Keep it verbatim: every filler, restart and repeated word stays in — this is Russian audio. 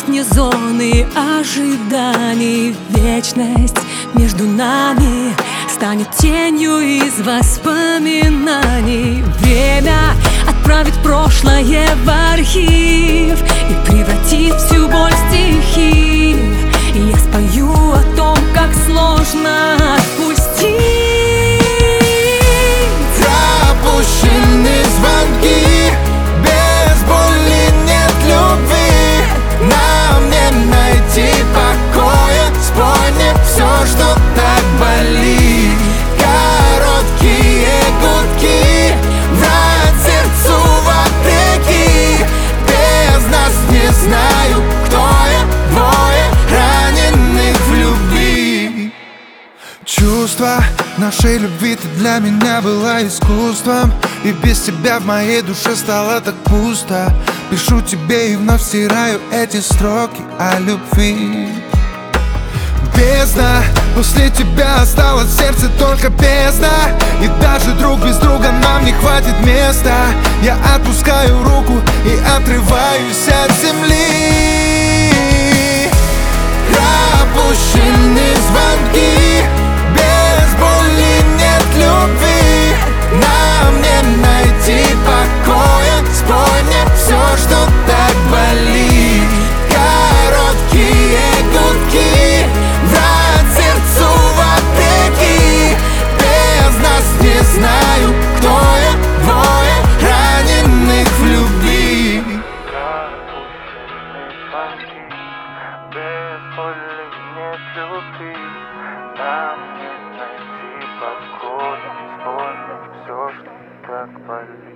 Нет вне зоны ожиданий. Вечность между нами станет тенью из воспоминаний. Время отправить прошлое в архив и превратить всю боль в стихи. И я спою о том, как сложно отпустить. Пропущенные звонки, без боли нет любви. Нам не найти покоя, спой мне все, что так болит. Короткие гудки, врать сердцу вопреки. Без нас не знаю, кто я, двое раненых в любви. Чувство нашей любви, ты для меня была искусством. И без тебя в моей душе стало так пусто. Пишу тебе и вновь стираю эти строки о любви. Бездна, после тебя осталось в сердце только бездна. И даже друг без друга нам не хватит места. Я отпускаю руку и отрываюсь от земли. Пропущенные звонки, без боли нет любви. Нам не найти покоя, спой мне все, что так болит. Короткие гудки, врать сердцу вопреки. Без нас не знаю, кто я, двое раненых в любви. Пропущенные звонки, без боли нет любви. Нам не найти покоя, спой мне все, что так болит.